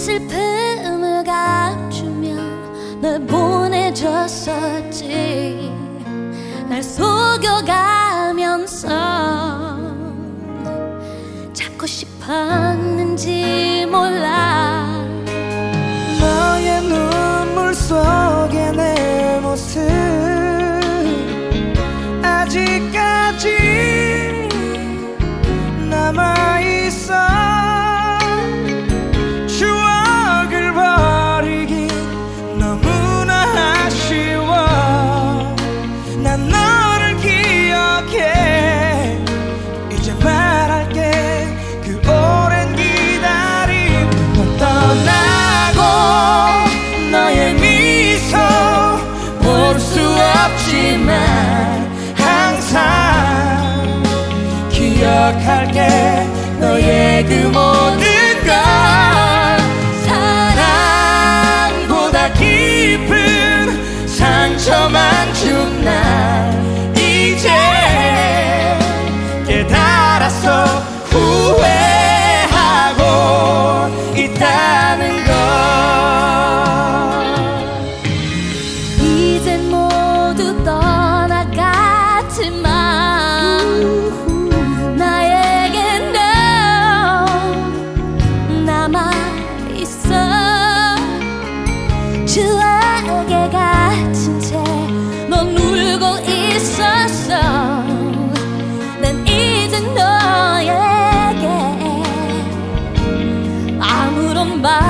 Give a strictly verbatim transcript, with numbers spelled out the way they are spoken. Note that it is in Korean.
슬픔을 감추며 널 보내줬었지. 날 속여가면서 잡고 싶었는지 몰라. 너의 눈물 속에 내 모습 아직까지 남아있어. 추억을 버리기 너무나 아쉬워. 난 너를 기억해. 이제 말할게. 그 오랜 기다림. 넌 떠나고 너의 미소 볼 수 없지만 항상 기억할게. 너의 그 모든 걸. 사랑보다 깊은 상처만 준 날 이제 깨달았어. 후회하고 있다는 걸. 이젠 모두 떠나갔지만 나에겐 너 남아있어. 추억에 갇힌 채 넌 울고 있었어. 난 이젠 너에게 아무런 말